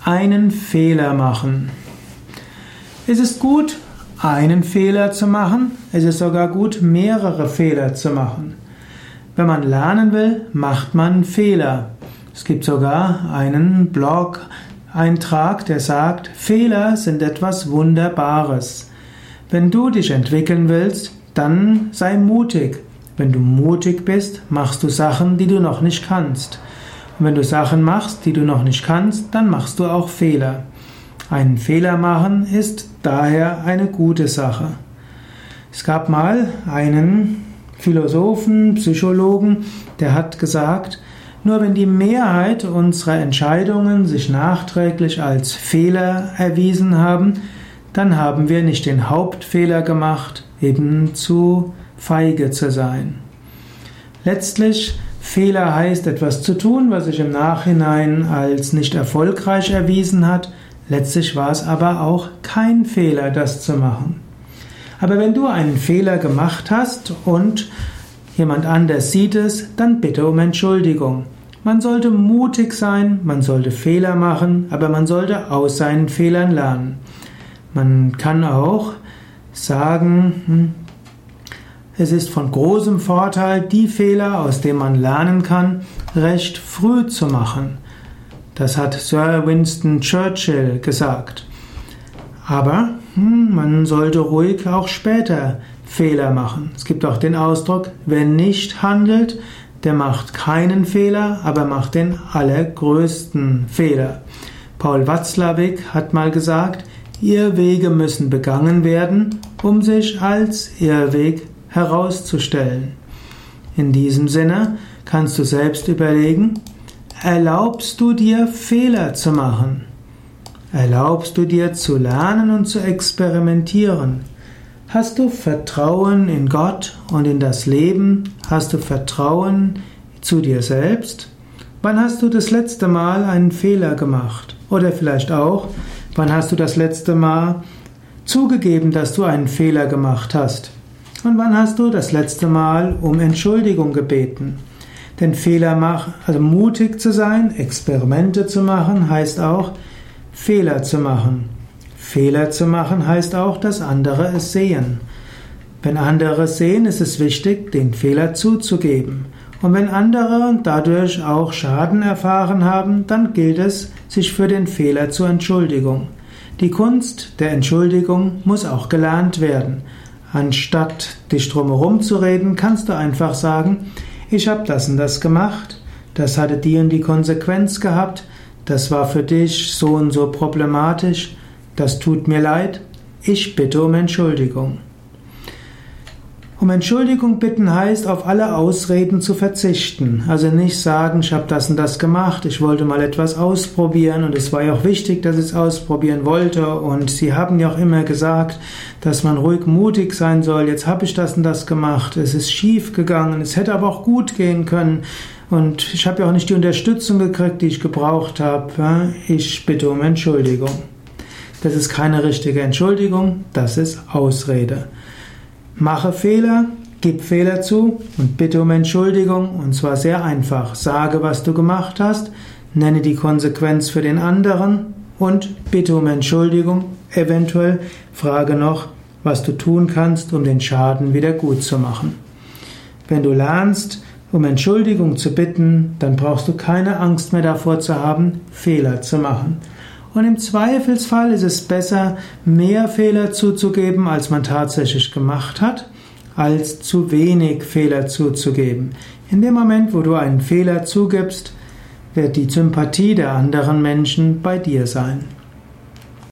Einen Fehler machen. Es ist gut, einen Fehler zu machen. Es ist sogar gut, mehrere Fehler zu machen. Wenn man lernen will, macht man Fehler. Es gibt sogar einen Blog-Eintrag, der sagt, Fehler sind etwas Wunderbares. Wenn du dich entwickeln willst, dann sei mutig. Wenn du mutig bist, machst du Sachen, die du noch nicht kannst. Und wenn du Sachen machst, die du noch nicht kannst, dann machst du auch Fehler. Einen Fehler machen ist daher eine gute Sache. Es gab mal einen Philosophen, Psychologen, der hat gesagt, nur wenn die Mehrheit unserer Entscheidungen sich nachträglich als Fehler erwiesen haben, dann haben wir nicht den Hauptfehler gemacht, eben zu feige zu sein. Letztlich, Fehler heißt etwas zu tun, was sich im Nachhinein als nicht erfolgreich erwiesen hat. Letztlich war es aber auch kein Fehler, das zu machen. Aber wenn du einen Fehler gemacht hast und jemand anders sieht es, dann bitte um Entschuldigung. Man sollte mutig sein, man sollte Fehler machen, aber man sollte aus seinen Fehlern lernen. Man kann auch sagen, es ist von großem Vorteil, die Fehler, aus denen man lernen kann, recht früh zu machen. Das hat Sir Winston Churchill gesagt. Aber man sollte ruhig auch später Fehler machen. Es gibt auch den Ausdruck, wer nicht handelt, der macht keinen Fehler, aber macht den allergrößten Fehler. Paul Watzlawick hat mal gesagt, Irrwege müssen begangen werden, um sich als Irrweg herauszustellen. In diesem Sinne kannst du selbst überlegen, erlaubst du dir Fehler zu machen? Erlaubst du dir zu lernen und zu experimentieren? Hast du Vertrauen in Gott und in das Leben? Hast du Vertrauen zu dir selbst? Wann hast du das letzte Mal einen Fehler gemacht? Oder vielleicht auch, wann hast du das letzte Mal zugegeben, dass du einen Fehler gemacht hast? Und wann hast du das letzte Mal um Entschuldigung gebeten? Denn mutig zu sein, Experimente zu machen, heißt auch, Fehler zu machen. Fehler zu machen heißt auch, dass andere es sehen. Wenn andere es sehen, ist es wichtig, den Fehler zuzugeben. Und wenn andere dadurch auch Schaden erfahren haben, dann gilt es, sich für den Fehler zu entschuldigen. Die Kunst der Entschuldigung muss auch gelernt werden. Anstatt dich drumherum zu reden, kannst du einfach sagen, ich habe das und das gemacht, das hatte die und die Konsequenz gehabt, das war für dich so und so problematisch, das tut mir leid, ich bitte um Entschuldigung. Um Entschuldigung bitten heißt, auf alle Ausreden zu verzichten. Also nicht sagen, ich habe das und das gemacht, ich wollte mal etwas ausprobieren und es war ja auch wichtig, dass ich es ausprobieren wollte und Sie haben ja auch immer gesagt, dass man ruhig mutig sein soll, jetzt habe ich das und das gemacht, es ist schief gegangen, es hätte aber auch gut gehen können und ich habe ja auch nicht die Unterstützung gekriegt, die ich gebraucht habe. Ich bitte um Entschuldigung. Das ist keine richtige Entschuldigung, das ist Ausrede. Mache Fehler, gib Fehler zu und bitte um Entschuldigung, und zwar sehr einfach. Sage, was du gemacht hast, nenne die Konsequenz für den anderen und bitte um Entschuldigung. Eventuell frage noch, was du tun kannst, um den Schaden wieder gut zu machen. Wenn du lernst, um Entschuldigung zu bitten, dann brauchst du keine Angst mehr davor zu haben, Fehler zu machen. Und im Zweifelsfall ist es besser, mehr Fehler zuzugeben, als man tatsächlich gemacht hat, als zu wenig Fehler zuzugeben. In dem Moment, wo du einen Fehler zugibst, wird die Sympathie der anderen Menschen bei dir sein.